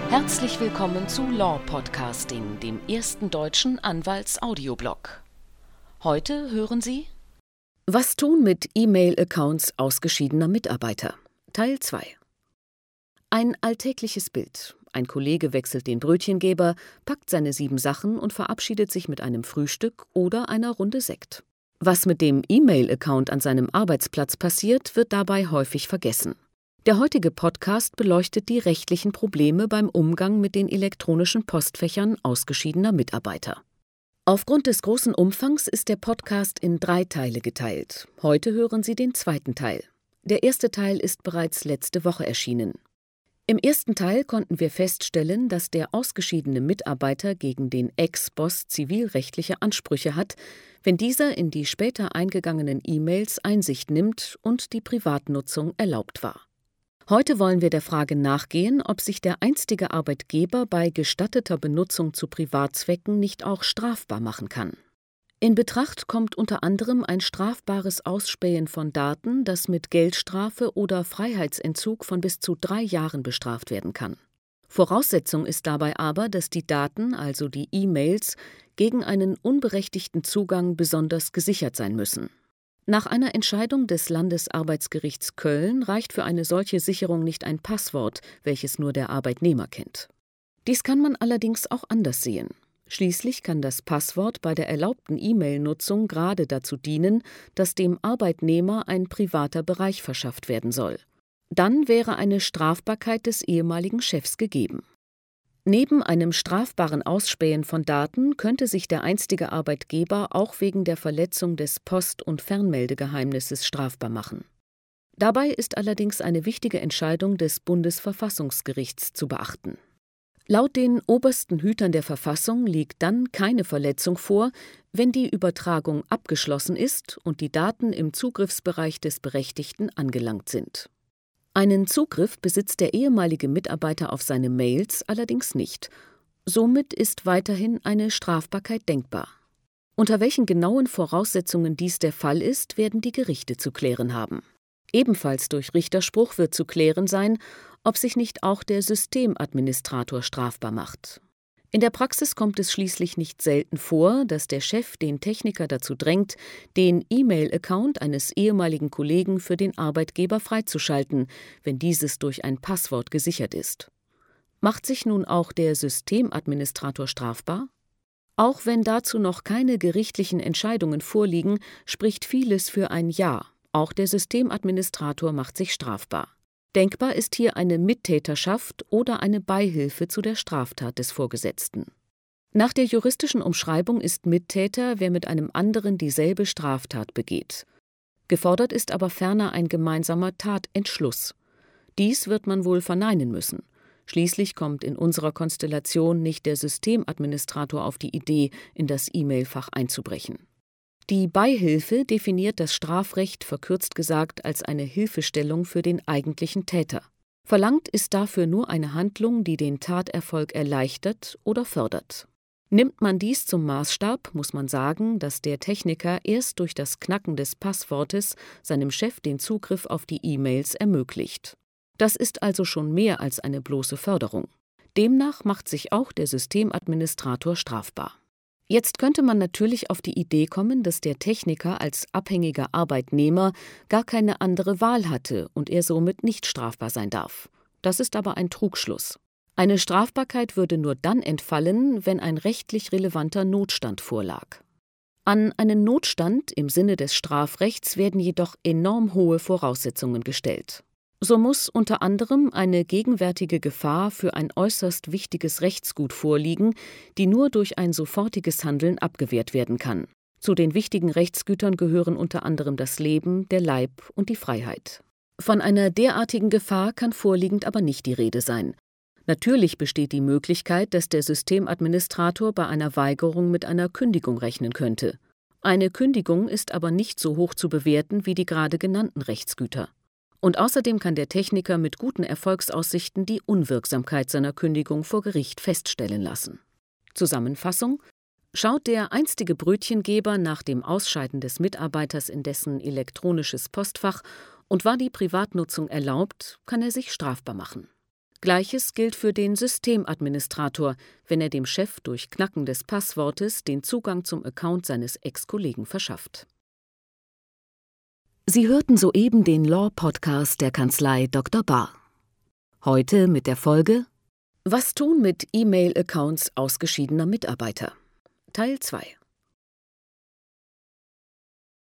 Herzlich willkommen zu Law Podcasting, dem ersten deutschen Anwalts-Audioblog. Heute hören Sie: Was tun mit E-Mail-Accounts ausgeschiedener Mitarbeiter? Teil 2. Ein alltägliches Bild. Ein Kollege wechselt den Brötchengeber, packt seine 7 Sachen und verabschiedet sich mit einem Frühstück oder einer Runde Sekt. Was mit dem E-Mail-Account an seinem Arbeitsplatz passiert, wird dabei häufig vergessen. Der heutige Podcast beleuchtet die rechtlichen Probleme beim Umgang mit den elektronischen Postfächern ausgeschiedener Mitarbeiter. Aufgrund des großen Umfangs ist der Podcast in 3 Teile geteilt. Heute hören Sie den 2. Teil. Der erste Teil ist bereits letzte Woche erschienen. Im ersten Teil konnten wir feststellen, dass der ausgeschiedene Mitarbeiter gegen den Ex-Boss zivilrechtliche Ansprüche hat, wenn dieser in die später eingegangenen E-Mails Einsicht nimmt und die Privatnutzung erlaubt war. Heute wollen wir der Frage nachgehen, ob sich der einstige Arbeitgeber bei gestatteter Benutzung zu Privatzwecken nicht auch strafbar machen kann. In Betracht kommt unter anderem ein strafbares Ausspähen von Daten, das mit Geldstrafe oder Freiheitsentzug von bis zu 3 Jahren bestraft werden kann. Voraussetzung ist dabei aber, dass die Daten, also die E-Mails, gegen einen unberechtigten Zugang besonders gesichert sein müssen. Nach einer Entscheidung des Landesarbeitsgerichts Köln reicht für eine solche Sicherung nicht ein Passwort, welches nur der Arbeitnehmer kennt. Dies kann man allerdings auch anders sehen. Schließlich kann das Passwort bei der erlaubten E-Mail-Nutzung gerade dazu dienen, dass dem Arbeitnehmer ein privater Bereich verschafft werden soll. Dann wäre eine Strafbarkeit des ehemaligen Chefs gegeben. Neben einem strafbaren Ausspähen von Daten könnte sich der einstige Arbeitgeber auch wegen der Verletzung des Post- und Fernmeldegeheimnisses strafbar machen. Dabei ist allerdings eine wichtige Entscheidung des Bundesverfassungsgerichts zu beachten. Laut den obersten Hütern der Verfassung liegt dann keine Verletzung vor, wenn die Übertragung abgeschlossen ist und die Daten im Zugriffsbereich des Berechtigten angelangt sind. Einen Zugriff besitzt der ehemalige Mitarbeiter auf seine Mails allerdings nicht. Somit ist weiterhin eine Strafbarkeit denkbar. Unter welchen genauen Voraussetzungen dies der Fall ist, werden die Gerichte zu klären haben. Ebenfalls durch Richterspruch wird zu klären sein, ob sich nicht auch der Systemadministrator strafbar macht. In der Praxis kommt es schließlich nicht selten vor, dass der Chef den Techniker dazu drängt, den E-Mail-Account eines ehemaligen Kollegen für den Arbeitgeber freizuschalten, wenn dieses durch ein Passwort gesichert ist. Macht sich nun auch der Systemadministrator strafbar? Auch wenn dazu noch keine gerichtlichen Entscheidungen vorliegen, spricht vieles für ein Ja. Auch der Systemadministrator macht sich strafbar. Denkbar ist hier eine Mittäterschaft oder eine Beihilfe zu der Straftat des Vorgesetzten. Nach der juristischen Umschreibung ist Mittäter, wer mit einem anderen dieselbe Straftat begeht. Gefordert ist aber ferner ein gemeinsamer Tatentschluss. Dies wird man wohl verneinen müssen. Schließlich kommt in unserer Konstellation nicht der Systemadministrator auf die Idee, in das E-Mail-Fach einzubrechen. Die Beihilfe definiert das Strafrecht verkürzt gesagt als eine Hilfestellung für den eigentlichen Täter. Verlangt ist dafür nur eine Handlung, die den Taterfolg erleichtert oder fördert. Nimmt man dies zum Maßstab, muss man sagen, dass der Techniker erst durch das Knacken des Passwortes seinem Chef den Zugriff auf die E-Mails ermöglicht. Das ist also schon mehr als eine bloße Förderung. Demnach macht sich auch der Systemadministrator strafbar. Jetzt könnte man natürlich auf die Idee kommen, dass der Techniker als abhängiger Arbeitnehmer gar keine andere Wahl hatte und er somit nicht strafbar sein darf. Das ist aber ein Trugschluss. Eine Strafbarkeit würde nur dann entfallen, wenn ein rechtlich relevanter Notstand vorlag. An einen Notstand im Sinne des Strafrechts werden jedoch enorm hohe Voraussetzungen gestellt. So muss unter anderem eine gegenwärtige Gefahr für ein äußerst wichtiges Rechtsgut vorliegen, die nur durch ein sofortiges Handeln abgewehrt werden kann. Zu den wichtigen Rechtsgütern gehören unter anderem das Leben, der Leib und die Freiheit. Von einer derartigen Gefahr kann vorliegend aber nicht die Rede sein. Natürlich besteht die Möglichkeit, dass der Systemadministrator bei einer Weigerung mit einer Kündigung rechnen könnte. Eine Kündigung ist aber nicht so hoch zu bewerten wie die gerade genannten Rechtsgüter. Und außerdem kann der Techniker mit guten Erfolgsaussichten die Unwirksamkeit seiner Kündigung vor Gericht feststellen lassen. Zusammenfassung: Schaut der einstige Brötchengeber nach dem Ausscheiden des Mitarbeiters in dessen elektronisches Postfach und war die Privatnutzung erlaubt, kann er sich strafbar machen. Gleiches gilt für den Systemadministrator, wenn er dem Chef durch Knacken des Passwortes den Zugang zum Account seines Ex-Kollegen verschafft. Sie hörten soeben den Law-Podcast der Kanzlei Dr. Bahr. Heute mit der Folge Was tun mit E-Mail-Accounts ausgeschiedener Mitarbeiter? Teil 2.